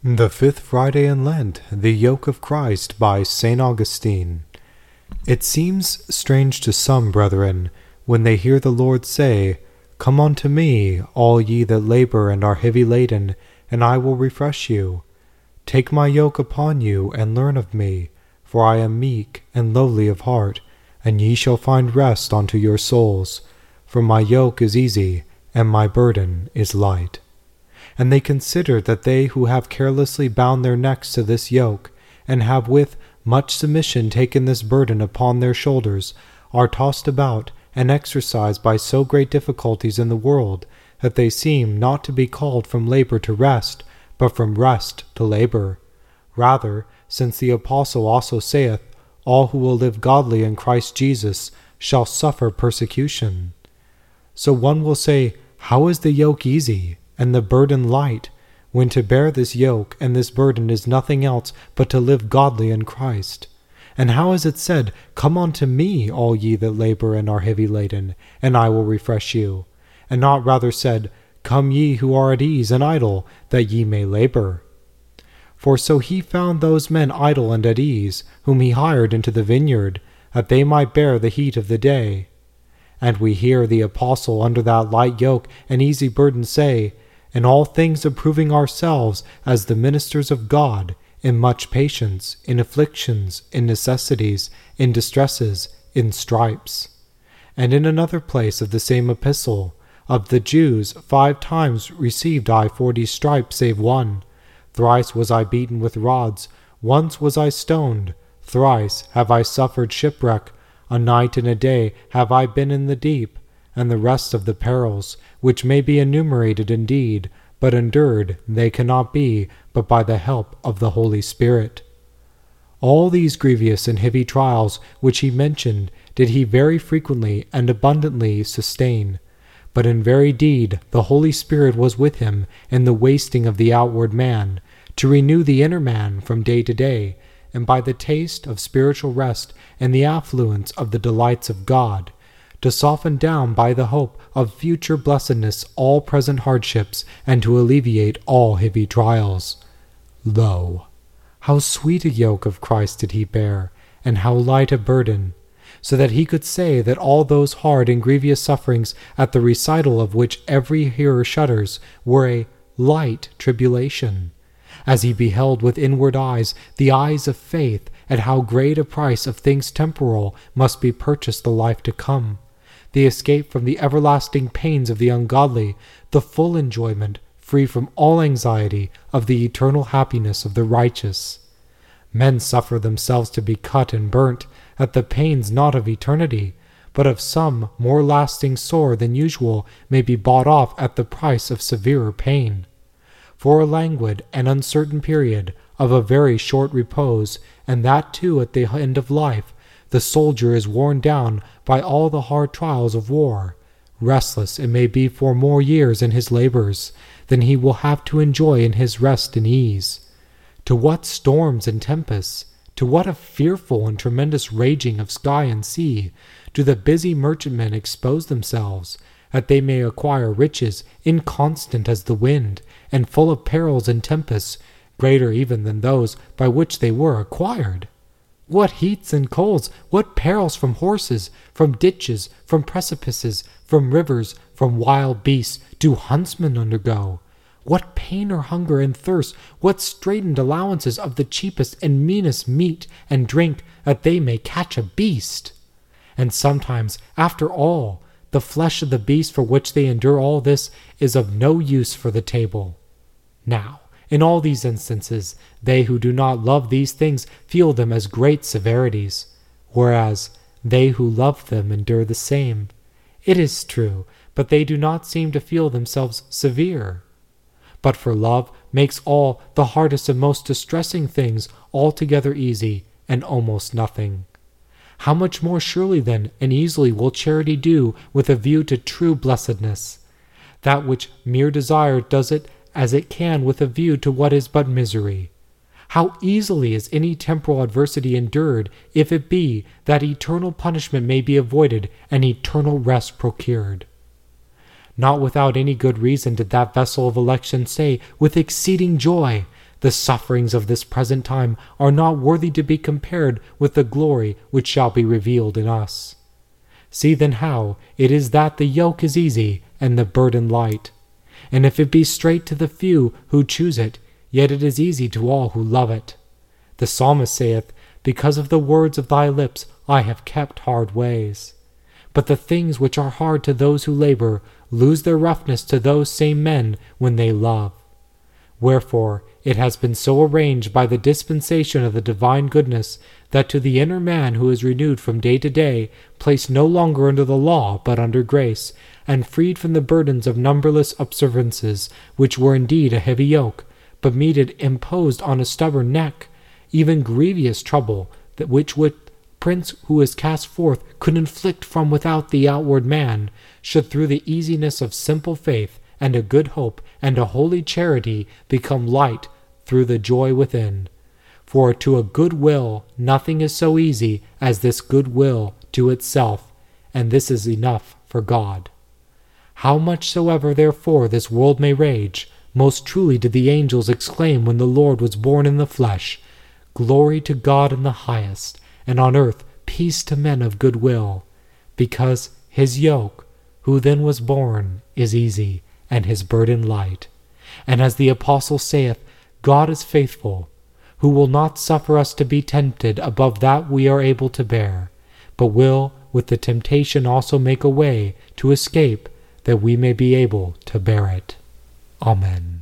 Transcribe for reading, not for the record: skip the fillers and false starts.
The Fifth Friday in Lent, The Yoke of Christ by St. Augustine. It seems strange to some, brethren, when they hear the Lord say, "Come unto me, all ye that labor and are heavy laden, and I will refresh you. Take my yoke upon you, and learn of me, for I am meek and lowly of heart, and ye shall find rest unto your souls. For my yoke is easy, and my burden is light." And they consider that they who have carelessly bound their necks to this yoke, and have with much submission taken this burden upon their shoulders, are tossed about and exercised by so great difficulties in the world, that they seem not to be called from labor to rest, but from rest to labor. Rather, since the Apostle also saith, "All who will live godly in Christ Jesus shall suffer persecution." So one will say, how is the yoke easy and the burden light, when to bear this yoke and this burden is nothing else but to live godly in Christ? And how is it said, "Come unto me, all ye that labor and are heavy laden, and I will refresh you," and not rather said, "Come ye who are at ease and idle, that ye may labor"? For so he found those men idle and at ease, whom he hired into the vineyard, that they might bear the heat of the day. And we hear the Apostle under that light yoke and easy burden say, "In all things approving ourselves as the ministers of God, in much patience, in afflictions, in necessities, in distresses, in stripes." And in another place of the same epistle, "Of the Jews 5 times received I 40 stripes save one. Thrice was I beaten with rods, once was I stoned, thrice have I suffered shipwreck, a night and a day have I been in the deep," and the rest of the perils, which may be enumerated indeed, but endured they cannot be but by the help of the Holy Spirit. All these grievous and heavy trials which he mentioned did he very frequently and abundantly sustain, but in very deed the Holy Spirit was with him in the wasting of the outward man, to renew the inner man from day to day, and by the taste of spiritual rest and the affluence of the delights of God, to soften down by the hope of future blessedness all present hardships, and to alleviate all heavy trials. Lo, how sweet a yoke of Christ did he bear, and how light a burden, so that he could say that all those hard and grievous sufferings, at the recital of which every hearer shudders, were a light tribulation, as he beheld with inward eyes, the eyes of faith, at how great a price of things temporal must be purchased the life to come, the escape from the everlasting pains of the ungodly, the full enjoyment, free from all anxiety, of the eternal happiness of the righteous. Men suffer themselves to be cut and burnt, at the pains not of eternity, but of some more lasting sore than usual may be bought off at the price of severer pain. For a languid and uncertain period of a very short repose, and that too at the end of life, the soldier is worn down by all the hard trials of war. Restless it may be for more years in his labors than he will have to enjoy in his rest and ease. To what storms and tempests, to what a fearful and tremendous raging of sky and sea, do the busy merchantmen expose themselves, that they may acquire riches inconstant as the wind, and full of perils and tempests, greater even than those by which they were acquired? What heats and colds, what perils from horses, from ditches, from precipices, from rivers, from wild beasts, do huntsmen undergo? What pain or hunger and thirst, what straitened allowances of the cheapest and meanest meat and drink, that they may catch a beast? And sometimes, after all, the flesh of the beast for which they endure all this is of no use for the table. Now, in all these instances, they who do not love these things feel them as great severities, whereas they who love them endure the same. It is true, but they do not seem to feel themselves severe. But for love makes all the hardest and most distressing things altogether easy and almost nothing. How much more surely then and easily will charity do with a view to true blessedness? That which mere desire does it as it can with a view to what is but misery. How easily is any temporal adversity endured, if it be that eternal punishment may be avoided and eternal rest procured. Not without any good reason did that vessel of election say, with exceeding joy, The sufferings of this present time are not worthy to be compared with the glory which shall be revealed in us. See then how it is that the yoke is easy and the burden light. And if it be straight to the few who choose it, yet it is easy to all who love it. The psalmist saith, Because of the words of thy lips I have kept hard ways. But the things which are hard to those who labor lose their roughness to those same men when they love. Wherefore it has been so arranged by the dispensation of the divine goodness that to the inner man who is renewed from day to day, placed no longer under the law but under grace, and freed from the burdens of numberless observances, which were indeed a heavy yoke, but meted imposed on a stubborn neck, even grievous trouble, that which prince who is cast forth could inflict from without the outward man, should through the easiness of simple faith and a good hope and a holy charity become light through the joy within. For to a good will nothing is so easy as this good will to itself, and this is enough for God. How much soever therefore this world may rage, most truly did the angels exclaim when the Lord was born in the flesh, Glory to God in the highest, and on earth peace to men of good will, because his yoke, who then was born, is easy, and his burden light. And as the apostle saith, God is faithful, who will not suffer us to be tempted above that we are able to bear, but will with the temptation also make a way to escape, that we may be able to bear it. Amen.